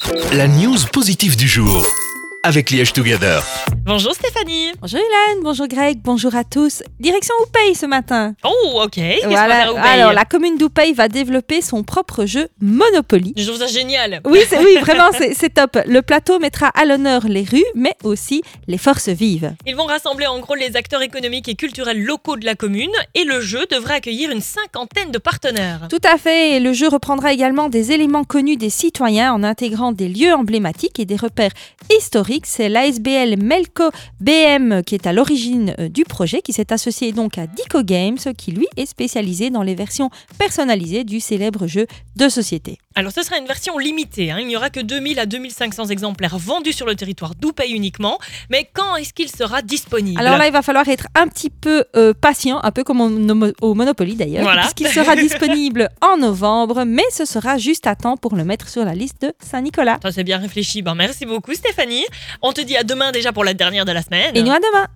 La news positive du jour avec Liège Together. Bonjour Stéphanie. Bonjour Hélène, bonjour Greg, bonjour à tous. Direction Oupey ce matin. Oh, ok. Qu'est-ce qu'on va Voilà. faire à Oupey ? Alors, la commune d'Oupey va développer son propre jeu Monopoly. Je trouve ça génial. Oui, vraiment, c'est top. Le plateau mettra à l'honneur les rues, mais aussi les forces vives. Ils vont rassembler en gros les acteurs économiques et culturels locaux de la commune et le jeu devrait accueillir une 50aine de partenaires. Tout à fait, et le jeu reprendra également des éléments connus des citoyens en intégrant des lieux emblématiques et des repères historiques. C'est l'ASBL Melco BM qui est à l'origine du projet, qui s'est associé donc à Dico Games, qui lui est spécialisé dans les versions personnalisées du célèbre jeu de société. Alors ce sera une version limitée, il n'y aura que 2000 à 2500 exemplaires vendus sur le territoire d'Oupey uniquement, mais quand est-ce qu'il sera disponible ? Alors là, il va falloir être un petit peu patient, un peu comme au Monopoly d'ailleurs, Voilà. puisqu'il sera disponible en novembre, mais ce sera juste à temps pour le mettre sur la liste de Saint-Nicolas. Ça c'est bien réfléchi, merci beaucoup Stéphanie. On te dit à demain déjà pour la dernière de la semaine. Et nous à demain.